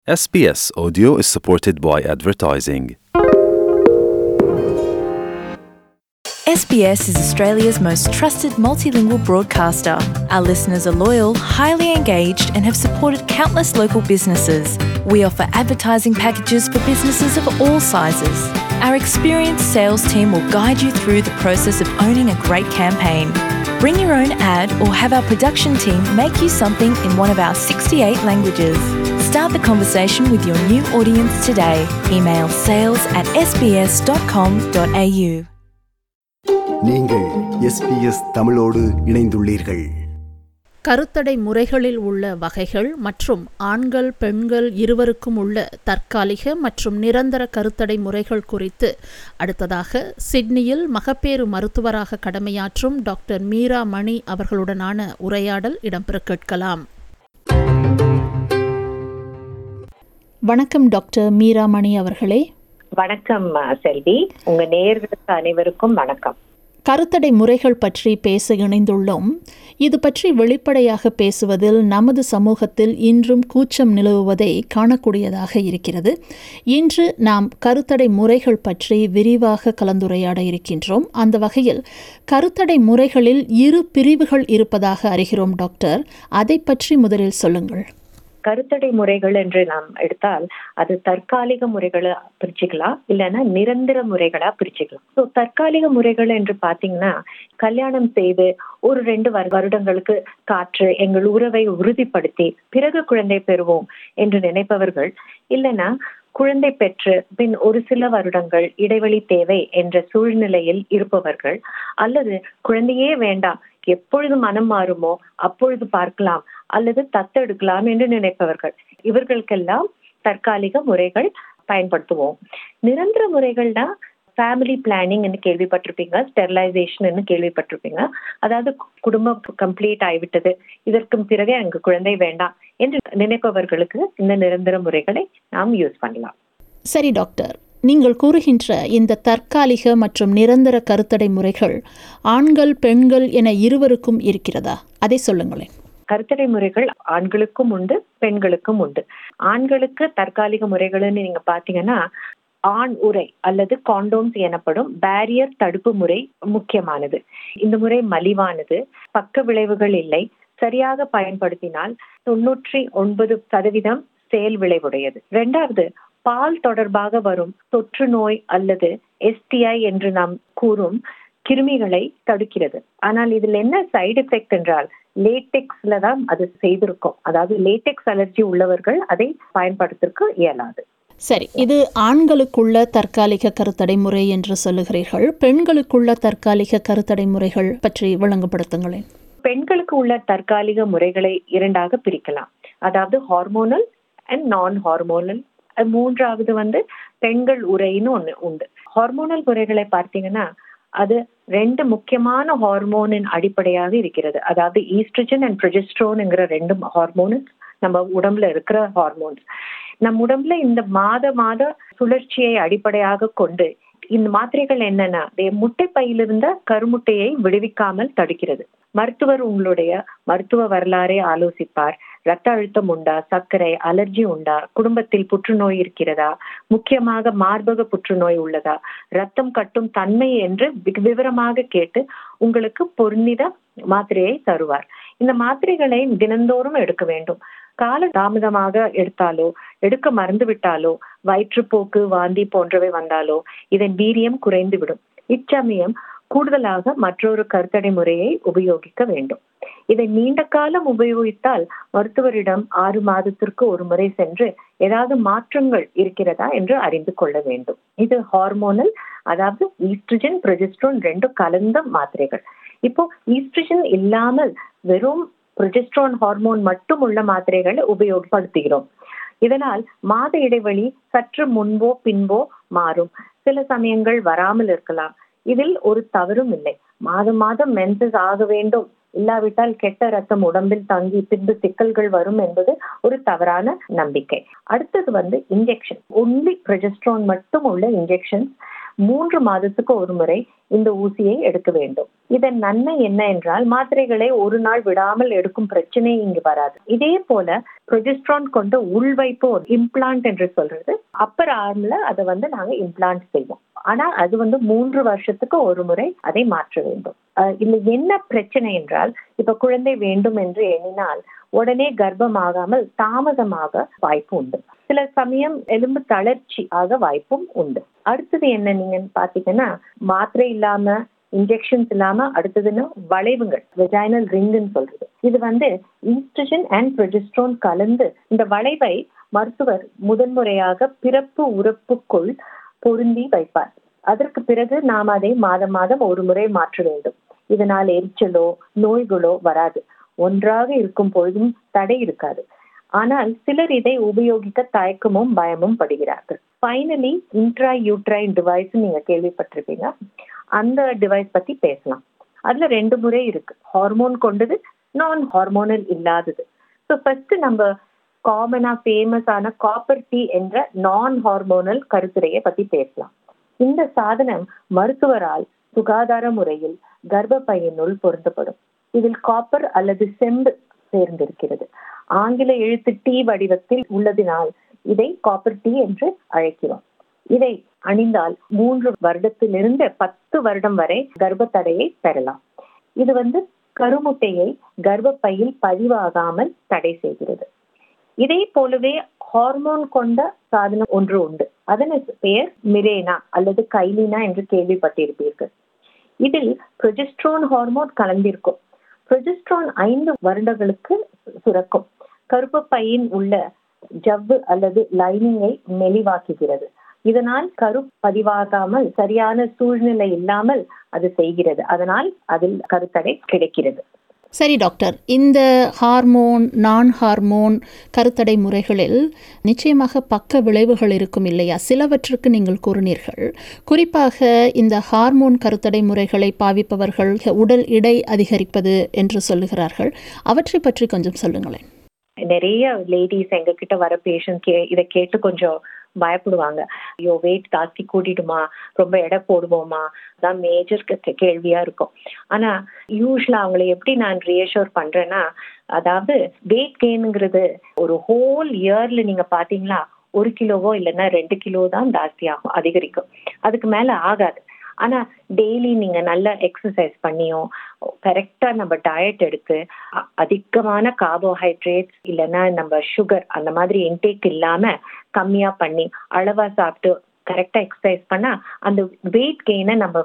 SBS Audio is supported by advertising. SBS is Australia's most trusted multilingual broadcaster. Our listeners are loyal, highly engaged, and have supported countless local businesses. We offer advertising packages for businesses of all sizes. Our experienced sales team will guide you through the process of owning a great campaign. Bring your own ad or have our production team make you something in one of our 68 languages. Start the conversation with your new audience today. Email sales@sbs.com.au. நீங்கள் SBS தமிழோடு இணைந்துள்ளீர்கள். கருத்தடை முறைகளில் உள்ள வகைகள் மற்றும் ஆண்கள் பெண்கள் இருவருக்கும் உள்ள தற்காலிக மற்றும் நிரந்தர கருத்தடை முறைகள் குறித்து அடுத்ததாக சிட்னியில் மகப்பேறு மருத்துவராக கடமையாற்றும் டாக்டர் மீரா மணி அவர்களுடனான உரையாடல் இடம்பெற கேட்கலாம். வணக்கம் டாக்டர் மீரா மணி அவர்களே. வணக்கம் செல்வி, உங்க நேயர்களுக்கு அனைவருக்கும் வணக்கம். கருத்தடை முறைகள் பற்றி பேச இணைந்துள்ளோம். இது பற்றி வெளிப்படையாக பேசுவதில் நமது சமூகத்தில் இன்றும் கூச்சம் நிலவுவதை காணக்கூடியதாக இருக்கிறது. இன்று நாம் கருத்தடை முறைகள் பற்றி விரிவாக கலந்துரையாட இருக்கின்றோம். அந்த வகையில் கருத்தடை முறைகளில் 2 பிரிவுகள் இருப்பதாக அறிகிறோம் டாக்டர். அதை பற்றி முதலில் சொல்லுங்கள். கருத்தடை முறைகள் என்று நாம் எடுத்தால் அது தற்காலிக முறைகளை பிரிச்சுக்கலாம், இல்லைன்னா நிரந்தர முறைகளா பிரிச்சுக்கலாம். ஸோ தற்காலிக முறைகள் என்று பாத்தீங்கன்னா, கல்யாணம் செய்து ஒரு 2 வருடங்களுக்கு காற்று எங்கள் உறவை உறுதிப்படுத்தி பிறகு குழந்தை பெறுவோம் என்று நினைப்பவர்கள், இல்லைன்னா குழந்தை பெற்று பின் ஒரு சில வருடங்கள் இடைவெளி தேவை என்ற சூழ்நிலையில் இருப்பவர்கள், அல்லது குழந்தையே வேண்டாம், எப்பொழுது மனம் மாறுமோ அப்பொழுது பார்க்கலாம் அல்லது தத்தெடுக்கலாம் என்று நினைப்பவர்கள், இவர்களுக்கெல்லாம் தற்காலிக முறைகள் பயன்படுத்துவோம். நிரந்தர முறைகள்னா ஃபேமிலி பிளானிங் கேள்விப்பட்டிருப்பீங்க, ஸ்டெரிலைசேஷன் கேள்விப்பட்டிருப்பீங்க. அதாவது குடும்பம் கம்ப்ளீட் ஆகிவிட்டது, இதற்கு பிறகு எனக்கு குழந்தை வேண்டாம் என்று நினைப்பவர்களுக்கு இந்த நிரந்தர முறைகளை நாம் யூஸ் பண்ணலாம். சரி டாக்டர், நீங்கள் கூறுகின்ற இந்த தற்காலிக மற்றும் நிரந்தர கருத்தடை முறைகள் ஆண்கள் பெண்கள் என இருவருக்கும் இருக்கிறதா? அதை சொல்லுங்களேன். கருத்தடை முறைகள் ஆண்களுக்கும் உண்டு, பெண்களுக்கும் உண்டு. ஆண்களுக்கு தற்காலிக முறைகள்னு நீங்க பாத்தீங்கன்னா, ஆண் உறை அல்லது காண்டோம்ஸ் எனப்படும் பேரியர் தடுப்பு முறை முக்கியமானது. இந்த முறை மலிவானது, பக்க விளைவுகள் இல்லை, சரியாக பயன்படுத்தினால் 99% செயல் விளைவுடையது. 2வது, பால் தொடர்பாக வரும் தொற்று நோய் அல்லது STI என்று நாம் கூறும் கிருமிகளை தடுக்கிறது. ஆனால் இதில் என்ன சைடு எஃபெக்ட் என்றால், லேட்டெக்ஸ்ல தான் அது செய்திருக்கும். அதாவது லேட்டெக்ஸ் அலர்ஜி உள்ளவர்கள் அதை பயன்படுத்திற்கு இயலாது. சரி, இது ஆண்களுக்குள்ள தற்காலிக கருத்தடை முறை என்று சொல்லுகிறீர்கள். பெண்களுக்குள்ள தற்காலிக கருத்தடை முறைகள் பற்றி விளங்கப்படுத்துங்களேன். பெண்களுக்கு உள்ள தற்காலிக முறைகளை 2ஆக பிரிக்கலாம். அதாவது ஹார்மோனல் அண்ட் நான் ஹார்மோனல். 3வது பெண்கள் உரைன்னு ஒண்ணு உண்டு. ஹார்மோனல் முறைகளை பார்த்தீங்கன்னா, அது 2 முக்கியமான ஹார்மோனின் அடிப்படையாக இருக்கிறது. அதாவது ஈஸ்ட்ரஜன் அண்ட் ப்ரொஜெஸ்ட்ரோன்ங்கிற 2 ஹார்மோன்ஸ் நம்ம உடம்புல இருக்கிற ஹார்மோன்ஸ். நம் உடம்புல இந்த மாத சுழற்சியை அடிப்படையாக கொண்டு இந்த மாத்திரைகள் என்னன்னா, முட்டை பையிலிருந்த கருமுட்டையை விடுவிக்காமல் தடுக்கிறது. மருத்துவர் உங்களுடைய மருத்துவ வரலாறை ஆலோசிப்பார். ரத்த அழுத்தம் உண்டா, சர்க்கரை, அலர்ஜி உண்டா, குடும்பத்தில் புற்றுநோய் இருக்கிறதா, முக்கியமாக மார்பக புற்றுநோய் உள்ளதா, ரத்தம் கட்டும் தன்மை என்று விவரமாக கேட்டு உங்களுக்கு பொருந்தித மாத்திரையை தருவார். இந்த மாத்திரைகளை தினந்தோறும் எடுக்க வேண்டும். கால தாமதமாக எடுத்தாலோ, எடுக்க மறந்து விட்டாலோ, வயிற்றுப்போக்கு, வாந்தி போன்றவை வந்தாலோ இதன் வீரியம் குறைந்துவிடும். இச்சமயம் கூடுதலாக மற்றொரு கருத்தடை முறையை உபயோகிக்க வேண்டும். இதை நீண்ட காலம் உபயோகித்தால் மருத்துவரிடம் 6 மாதத்திற்கு ஒரு முறை சென்று ஏதாவது மாற்றங்கள் இருக்கிறதா என்று அறிந்து கொள்ள வேண்டும். இது ஹார்மோனல், அதாவது ஈஸ்ட்ரஜன் ப்ரொஜெஸ்ட்ரோன் 2 கலந்த மாத்திரைகள். இப்போ ஈஸ்ட்ரஜன் இல்லாமல் வெறும் ப்ரொஜெஸ்ட்ரோன் ஹார்மோன் மட்டும் உள்ள மாத்திரைகளை உபயோகப்படுத்துகிறோம். இதனால் மாத இடைவெளி சற்று முன்போ பின்போ மாறும், சில சமயங்கள் வராமல் இருக்கலாம். இதில் ஒரு தவறும் இல்லை. மாதம் மென்சஸ் ஆக வேண்டும், இல்லாவிட்டால் கெட்ட ரத்தம் உடம்பில் தங்கி பின்பு சிக்கல்கள் வரும் என்பது ஒரு தவறான நம்பிக்கை. அடுத்தது இன்ஜெக்ஷன். ஒன்லி ப்ரொஜெஸ்ட்ரோன் மட்டும் உள்ள இன்ஜெக்ஷன் 3 மாதத்துக்கு ஒரு முறை இந்த ஊசியை எடுக்க வேண்டும். இதன் நன்மை என்ன என்றால், மாத்திரைகளை ஒரு நாள் விடாமல் எடுக்கும் பிரச்சனை இங்கு வராது. இதே போல ப்ரொஜெஸ்ட்ரான் கொண்ட உள்வைப்பு இம்ப்ளான்ட் என்று சொல்றது, அப்பர் ஆர்ம்ல அதை நாங்க இம்ப்ளான்ட் செய்வோம். ஆனா அது 3 வருஷத்துக்கு ஒரு முறை அதை மாற்ற வேண்டும். இதுல என்ன பிரச்சனை என்றால், இப்ப குழந்தை வேண்டும் என்று எண்ணினால் உடனே கர்ப்பமாகாமல் தாமதமாக வாய்ப்பு உண்டு. சில சமயம் எலும்பு தளர்ச்சி ஆக வாய்ப்பும் உண்டு. அடுத்தது என்ன நீங்க பாத்தீங்கன்னா, மாத்திரை இல்லாம இன்ஜெக்ஷன்ஸ் இல்லாம அடுத்ததுன்னு வளைவுகள், வெஜைனல் ரிங்னு சொல்றது. இது ஈஸ்ட்ரஜன் அண்ட் ப்ரொஜெஸ்ட்ரான் கலந்து இந்த வளைவை மருத்துவர் முதன்முறையாக பிறப்பு உறுப்புக்குள் பொருந்தி வைப்பார். அதற்கு பிறகு நாம் அதை மாதம் மாதம் ஒரு முறை மாற்ற வேண்டும். இதனால் எரிச்சலோ நோய்களோ வராது. ஒன்றாக இருக்கும் பொழுதும் தடை இருக்காது. ஆனால் சிலர் இதை உபயோகிக்க தயக்கமும் பயமும் படுகிறார்கள். ஃபைனலி இன்ட்ரா யூட்ரைன் டிவைஸ் நீங்க கேள்விப்பட்டிருப்பீங்க. அந்த டிவைஸ் பத்தி பேசலாம். அதுல 2 முறை இருக்கு, ஹார்மோன் கொண்டது, நான் ஹார்மோனல் இல்லாதது. ஸோ ஃபர்ஸ்ட் நம்ம காமனா ஃபேமஸான காப்பர் டி என்ற நான் ஹார்மோனல் கருத்துரையை பத்தி பேசலாம். இந்த சாதனம் மருத்துவரால் சுகாதார முறையில் கர்ப்பப்பையினுள் பொருத்தப்படும். இதில் காப்பர் அல்லது செம்பு சேர்ந்திருக்கிறது. ஆங்கில எழுத்து டி வடிவத்தில் உள்ளதினால் இதை காப்பர் டி என்று அழைக்கிறோம். இதை அணிந்தால் 3 வருடத்திலிருந்து 10 வருடம் வரை கர்ப்ப தடையை பெறலாம். இது கருமுட்டையை கர்ப்பப்பையில் பதிவாகாமல் தடை செய்கிறது. இதே போலவே ஹார்மோன் கொண்ட சாதனம் ஒன்று உண்டு. அதன் பெயர் மிரேனா அல்லது கைலினா என்று கேள்விப்பட்டிருப்பீர்கள். இதில் ப்ரொஜெஸ்ட்ரான் ஹார்மோன் கலந்திருக்கும். ப்ரொஜெஸ்ட்ரான் 5 வருடங்களுக்கு சுரக்கும். கருப்பப்பையின் உள்ள ஜவ்வு அல்லது லைனிங்கை மெலிவாக்குகிறது. இதனால் கரு பதிவாகாமல் சரியான சூழ்நிலை இல்லாமல் அது செய்கிறது. அதனால் அதில் கருத்தடை கிடைக்கிறது. சரி டாக்டர், இந்த ஹார்மோன் நான் ஹார்மோன் கருத்தடை முறைகளில் நிச்சயமாக பக்க விளைவுகள் இருக்கும் இல்லையா? சிலவற்றுக்கு நீங்கள் கூறினீர்கள். குறிப்பாக இந்த ஹார்மோன் கருத்தடை முறைகளை பாவிப்பவர்கள் உடல் எடை அதிகரிப்பது என்று சொல்லுகிறார்கள். அவற்றை பற்றி கொஞ்சம் சொல்லுங்களேன். நிறைய லேடிஸ் எங்க கிட்ட வர பேஷண்ட் இதை கேட்டு கொஞ்சம் பயப்படுவாங்க. ஐயோ, வெயிட் ஜாஸ்தி கூட்டிடுமா, ரொம்ப எடை போடுவோமா, அதான் மேஜர் கேள்வியா இருக்கும். ஆனா யூஸ்வலா அவங்களை எப்படி நான் ரீஅஷ்யூர் பண்றேன்னா, அதாவது வெயிட் கெயின்ங்கிறது ஒரு ஹோல் இயர்ல நீங்க பாத்தீங்களா 1 கிலோவோ இல்லைன்னா 2 கிலோ தான் ஜாஸ்தி ஆகும், அதிகரிக்கும். அதுக்கு மேல ஆகாது. ஆனா டெய்லி நீங்க நல்ல எக்ஸசைஸ் பண்ணியும் கரெக்டா நம்ம டயட் எடுத்து அதிகமான கார்போஹைட்ரேட்ஸ் இல்லைன்னா நம்ம சுகர் அந்த மாதிரி இன்டேக் இல்லாம கம்மியா பண்ணி அளவா சாப்பிட்டு கரெக்டா எக்ஸசைஸ் பண்ணா அந்த வெயிட் கெயினை நம்ம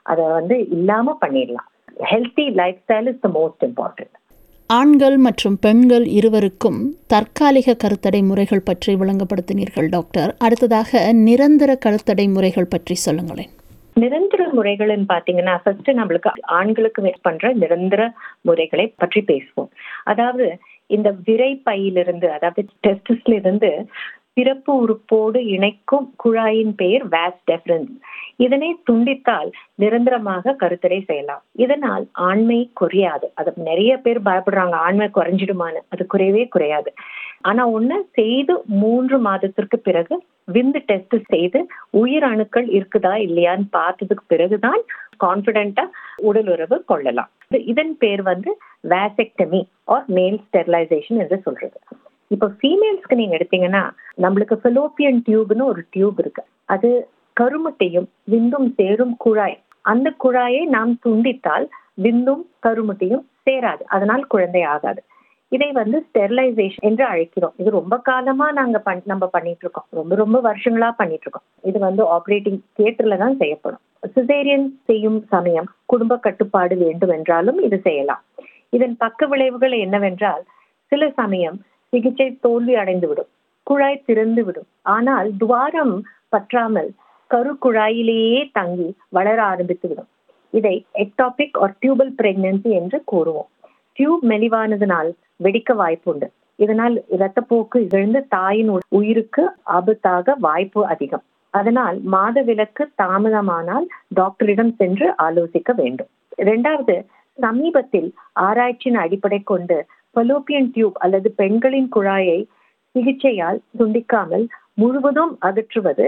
அதை இல்லாம பண்ணிடலாம். Healthy lifestyle is the most important. ஆண்கள் மற்றும் பெண்கள் இருவருக்கும் தற்காலிக கருத்தடை முறைகள் பற்றி விளங்கப்படுத்தினீர்கள் டாக்டர். அடுத்ததாக நிரந்தர கருத்தடை முறைகள் பற்றி சொல்லுங்களேன். நிரந்தர முறைகள்னு பாத்தீங்கன்னா, ஃபர்ஸ்ட் நம்மளுக்கு ஆண்களுக்கு பண்ற நிரந்தர முறைகளை பற்றி பேசுவோம். அதாவது இந்த விரைப்பையிலிருந்து, அதாவது டெஸ்டிஸ்ல இருந்து பிறப்பு உறுப்போடு இணைக்கும் குழாயின் பெயர் வாஸ் டெஃபரன்ஸ். இதனை துண்டித்தால் நிரந்தரமாக கருத்தடை செய்யலாம். இதனால் ஆண்மை குறையாது. அது நிறைய பேர் பயப்படுறாங்க, ஆண்மை குறைஞ்சிடுமான்னு. அது குறையவே குறையாது. ஆனா ஒண்ணு செய்து 3 மாதத்திற்கு பிறகு விந்து டெஸ்ட் செய்து உயிர் அணுக்கள் இருக்குதா இல்லையான்னு பார்த்ததுக்கு பிறகுதான் கான்பிடென்டா உடல் உறவு கொள்ளலாம். இதன் பேர் வாசெக்டமி ஆர் மேல் ஸ்டெரிலைசேஷன் என்று சொல்றது. இப்போ ஃபீமேல்ஸ்க்கு நீங்க எடுத்தீங்கன்னா, நம்மளுக்கு ஃபெலோப்பியன் டியூப்னு ஒரு டியூப் இருக்கு. அது கருமுட்டையும் விந்தும் சேரும் குழாய். அந்த குழாயை நாம் துண்டித்தால் விந்தும் கருமுட்டையும் சேராது. அதனால் குழந்தை ஆகாது. இதை ஸ்டெரிலைசேஷன் என்று அழைக்கிறோம். இது ரொம்ப காலமா நம்ம பண்ணிட்டு இருக்கோம். ரொம்ப ரொம்ப வருஷங்களா பண்ணிட்டு இருக்கோம். இது ஆபரேட்டிங் தியேட்டர்ல தான் செய்யப்படும். சிசேரியன் செய்யும் சமயம் குடும்ப கட்டுப்பாடு வேண்டும் என்றாலும் இது செய்யலாம். இதன் பக்க விளைவுகள் என்னவென்றால், சில சமயம் சிகிச்சை தோல்வி அடைந்துவிடும், குழாய் திறந்து விடும். ஆனால் துவாரம் பற்றாமல் கரு குழாயிலேயே தங்கி வளர ஆரம்பித்து விடும். இதை எக்டாபிக் ஆர் டியூபல் பிரெக்னன்சி என்று கூறுவோம். டியூப் மெலிவானதுனால் வெடிக்க வாய்ப்புண்டு. இதனால் இரத்தப்போக்கு இழந்து தாயின் உயிருக்கு ஆபத்தாக வாய்ப்பு அதிகம். அதனால் மாதவிலக்கு தாமதமானால் டாக்டரிடம் சென்று ஆலோசிக்க வேண்டும். 2வது, சமீபத்தில் ஆராய்ச்சியின் அடிப்படை கொண்டு ஃபெலோப்பியன் டியூப் அல்லது பெண்களின் குழாயை சிகிச்சையால் துண்டிக்காமல் முழுவதும் அகற்றுவது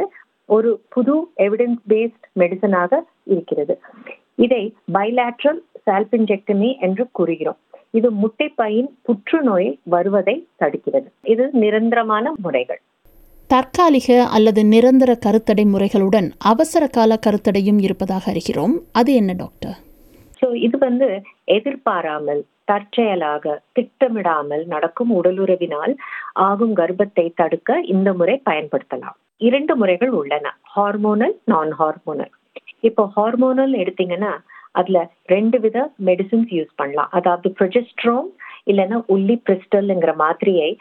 ஒரு புது எவிடன்ஸ் பேஸ்ட் மெடிசனாக இருக்கிறது. இதை பைலேட்ரல் சால்பின்ஜெக்டமி என்று கூறுகிறோம். இது முட்டைப்பையின் புற்றுநோய் வருவதை தடுக்கிறது. இது நிரந்தரமான முறைகள். தற்காலிக அல்லது நிரந்தர கருத்தடை முறைகளுடன் அவசர கால கருத்தடையும் இருப்பதாக அறிகிறோம். அது என்ன டாக்டர்? இது எதிர்பாராமல், தற்செயலாக, திட்டமிடாமல் நடக்கும் உடலுறவினால் ஆகும் கர்ப்பத்தை தடுக்க இந்த முறை பயன்படுத்தலாம். 2 முறைகள் உள்ளன, ஹார்மோனல், நான் ஹார்மோனல். இப்போ ஹார்மோனல் எடுத்தீங்கன்னா அதுல 2 வித மெடிசின்ஸ் யூஸ் பண்ணலாம். அதாவது ப்ரொஜெஸ்ட்ரோன் இல்லைன்னா உல்லிப்ரிஸ்டல்ங்கிற மாத்திரையை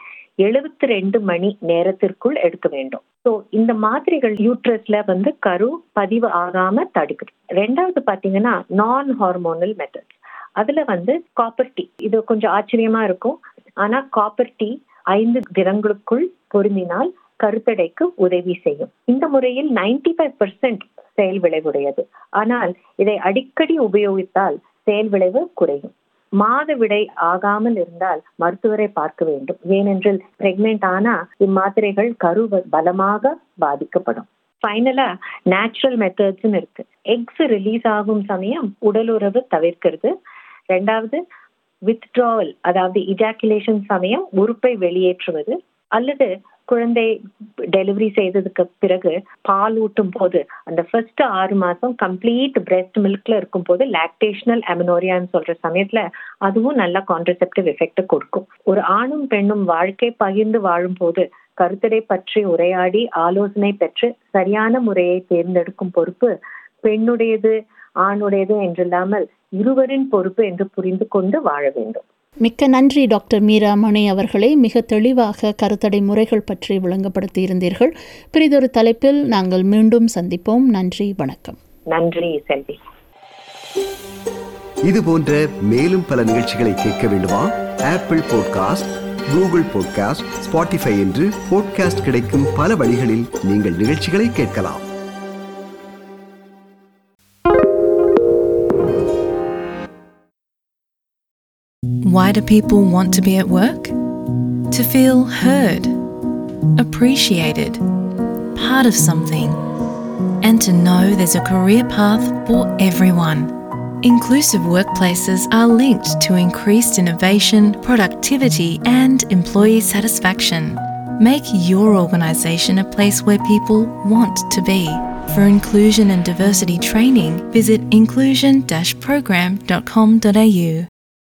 72 மணி நேரத்திற்குள் எடுக்க வேண்டும். ஸோ இந்த மாத்திரைகள் யூட்ரஸ்ல கரு பதிவு ஆகாம தடுக்குது. 2வது பாத்தீங்கன்னா நான் ஹார்மோனல் மெத்தட்ஸ். அதுல காப்பர் டீ, இது கொஞ்சம் ஆச்சரியமா இருக்கும். ஆனா காப்பர் டீ 5 தினங்களுக்குள் பொருந்தினால் கருத்தடைக்கு உதவி செய்யும். இந்த முறையில் 95% செயல் விளைவுடையது. ஆனால் இதை அடிக்கடி உபயோகித்தால் செயல் விளைவு குறையும். மாதவிடை ஆகாமல் இருந்தால் மருத்துவரை பார்க்க வேண்டும். ஏனென்றால் பிரெக்னென்ட் ஆனா இம்மாத்திரைகள் கரு பலமாக பாதிக்கப்படும். ஃபைனலா நேச்சுரல் மெத்தட்ஸ் இருக்கு. எக்ஸ் ரிலீஸ் ஆகும் சமயம் உடலுறவு தவிர்க்கிறது. 2வது வித்ட்ராவல், அதாவது இஜாக்குலேஷன் சமயம் உறுப்பை வெளியேற்றுவது, அல்லது குழந்தை டெலிவரி செய்ததுக்கு பிறகு பால் ஊட்டும் போது அந்த ஃபர்ஸ்ட் 6 மாசம் கம்ப்ளீட் பிரெஸ்ட் மில்க்ல இருக்கும் போது லாக்டேஷனல் அமெனோரியான்னு சொல்ற சமயத்துல அதுவும் நல்ல கான்ட்ரசெப்டிவ் எஃபெக்ட் கொடுக்கும். ஒரு ஆணும் பெண்ணும் வாழ்க்கை பகிர்ந்து வாழும் போது கருத்தடை பற்றி உரையாடி ஆலோசனை பெற்று சரியான முறையை தேர்ந்தெடுக்கும் பொறுப்பு பெண்ணுடையது, ஆணுடையது என்றில்லாமல் இருவரின் பொறுப்பு என்று புரிந்து கொண்டு வாழ வேண்டும். மிக்க நன்றி டாக்டர் மீரா மணி அவர்களே. மிக தெளிவாக கருத்தடை முறைகள் பற்றி விளங்கப்படுத்தி இருந்தீர்கள். பிறிதொரு தலைப்பில் நாங்கள் மீண்டும் சந்திப்போம். நன்றி, வணக்கம். நன்றி செல்வி. இது போன்ற மேலும் பல நிகழ்ச்சிகளை கேட்க வேண்டுமா? Apple podcast, Google podcast, Spotify என்று பாட்காஸ்ட் கிடைக்கும் பல வழிகளில் நீங்கள் நிகழ்ச்சிகளை கேட்கலாம். Why do people want to be at work? To feel heard, appreciated, part of something, and to know there's a career path for everyone. Inclusive workplaces are linked to increased innovation, productivity, and employee satisfaction. Make your organisation a place where people want to be. For inclusion and diversity training, visit inclusion-program.com.au.